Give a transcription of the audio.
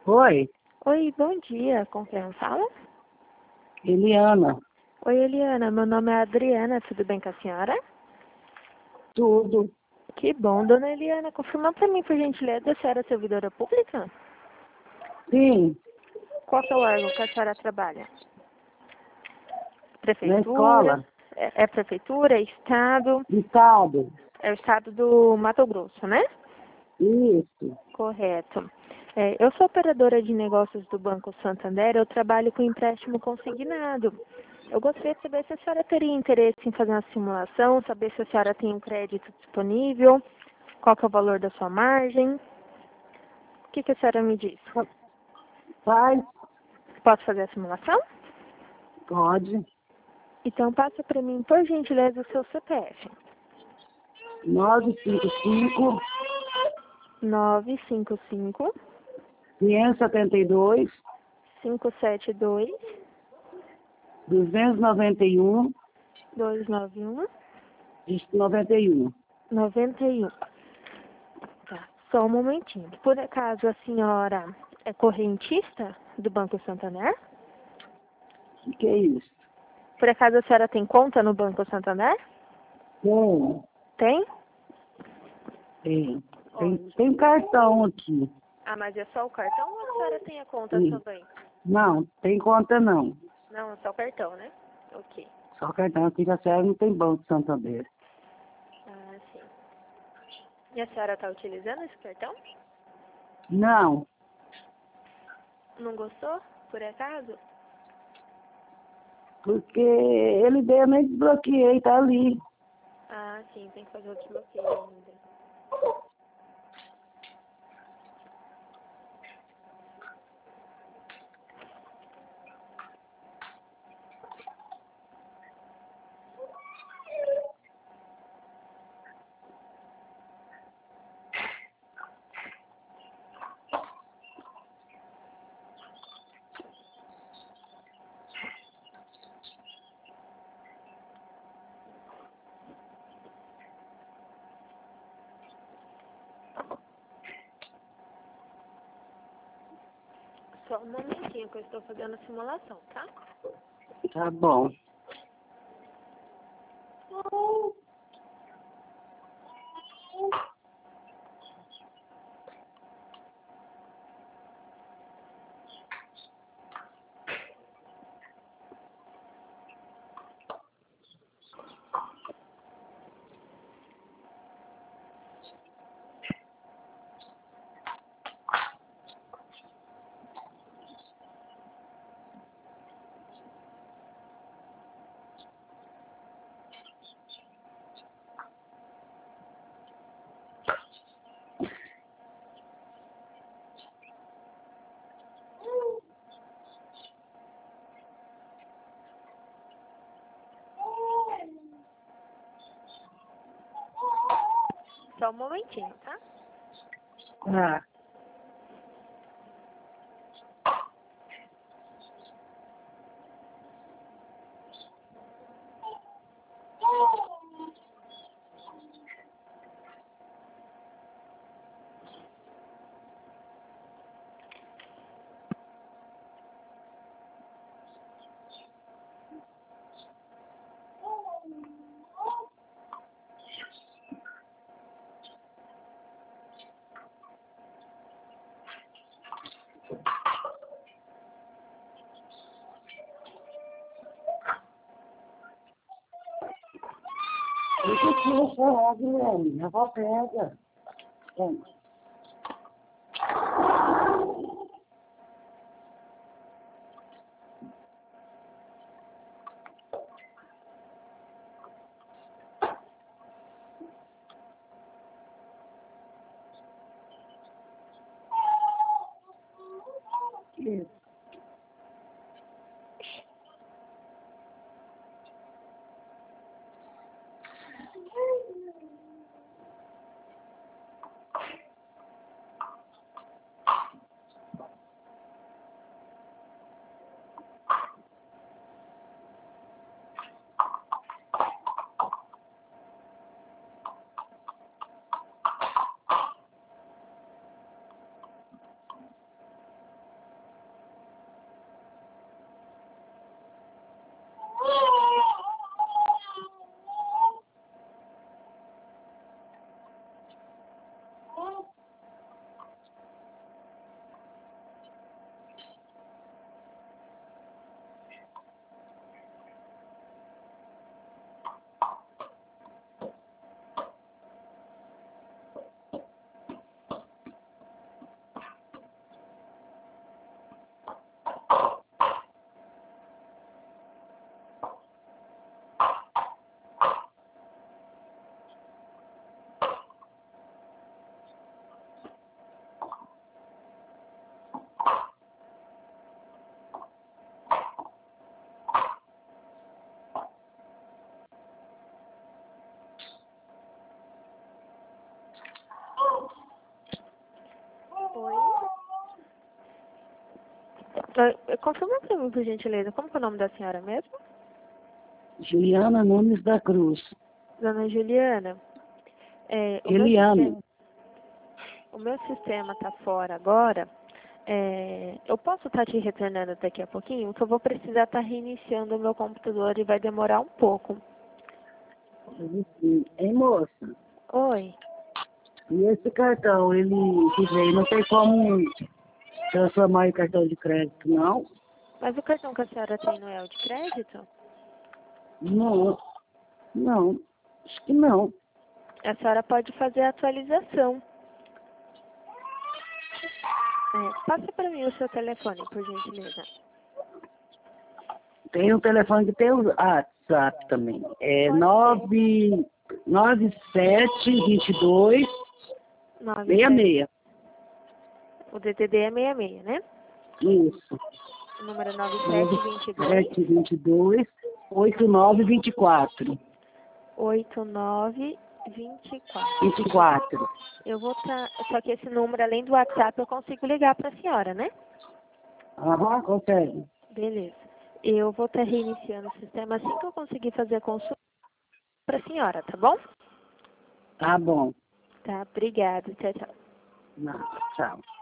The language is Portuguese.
Oi, Oi, bom dia. Com quem eu falo? Eliana. Oi, Eliana. Meu nome é Adriana. Tudo bem com a senhora? Tudo? Que bom, dona Eliana. Confirma para mim, por gentileza, a senhora é servidora pública? Sim, Qual que é o órgão que a senhora trabalha? na Prefeitura? escola, É prefeitura? É estado? Estado. É o estado do Mato Grosso, né? Isso. Correto. Eu sou operadora de negócios do Banco Santander. Eu trabalho com empréstimo consignado. Eu gostaria de saber se a senhora teria interesse em fazer uma simulação, saber se a senhora tem um crédito disponível, qual que é o valor da sua margem. O que a senhora me diz? Faz? Posso fazer a simulação? Pode. Então passa para mim, por gentileza, o seu CPF. 955 955 572 572 291 291 91. 91. Tá, só um momentinho. Por acaso a senhora é correntista do Banco Santander? O que é isso? Por acaso a senhora tem conta no Banco Santander? Tem, Tem? tem. Ótimo. Tem um cartão aqui. Ah, mas é só o cartão ou a senhora tem a conta Sim. também? Não, tem conta não. Não, é só o cartão, né? Ok. Só cartão aqui da Serra não tem Banco Santander. Ah, sim. E a senhora está utilizando esse cartão? Não, Não gostou, por acaso? porque ele deu, eu nem desbloqueei, tá ali. Ah, sim, tem que fazer o desbloqueio ainda. Só um momentinho que eu estou fazendo a simulação, tá? Tá bom. Só um momentinho, tá? Ah, deixa eu tirar essa água, Guilherme. Minha avó pega. Vamos. Isso. Confirma para mim, por gentileza, como que é o nome da senhora mesmo? Juliana Nunes da Cruz. Dona Juliana, Eliane. o meu sistema está fora agora. Eu posso estar te retornando daqui a pouquinho, porque eu vou precisar estar reiniciando o meu computador e vai demorar um pouco. Hein, moça? Oi. E esse cartão, ele que veio, não tem como transformar em cartão de crédito, não? Mas o cartão que a senhora tem não é o de crédito? Não, não, acho que não. A senhora pode fazer a atualização. Passa para mim o seu telefone, por gentileza. Tem um telefone que tem o WhatsApp também. É 9722 66. O DDD é 66, né? Isso. O número é 9722 722 8924. 8924. 24. Eu vou estar. Só que esse número, além do WhatsApp, eu consigo ligar para a senhora, né? Aham, consegue. Beleza. Eu vou estar reiniciando o sistema assim que eu conseguir fazer a consulta para a senhora, tá bom? Tá bom. Tá, obrigada. Tchau, tchau. Não, tchau.